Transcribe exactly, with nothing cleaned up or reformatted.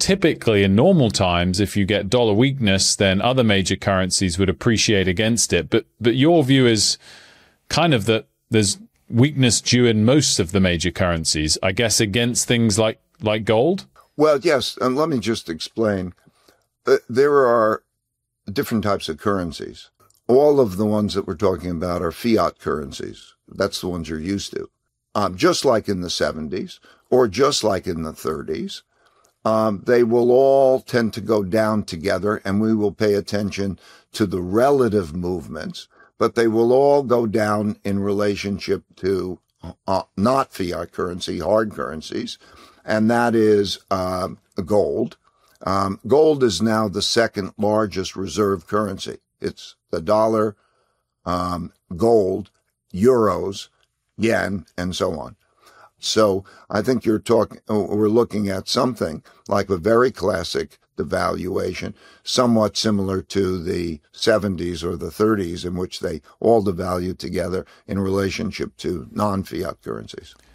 typically in normal times, if you get dollar weakness, then other major currencies would appreciate against it. But but your view is kind of that there's weakness due in most of the major currencies, I guess, against things like, like gold? Well, yes, and let me just explain. Uh, there are different types of currencies. All of the ones that we're talking about are fiat currencies. That's the ones you're used to. Um, just like in the seventies, or just like in the thirties, um, they will all tend to go down together, and we will pay attention to the relative movements, but they will all go down in relationship to uh, not fiat currency, hard currencies, and that is uh, gold. Um, gold is now the second largest reserve currency. It's the dollar, um, gold, euros, yen, and so on. So I think you're talking, we're looking at something like a very classic devaluation, somewhat similar to the seventies or the thirties, in which they all devalued together in relationship to non-fiat currencies.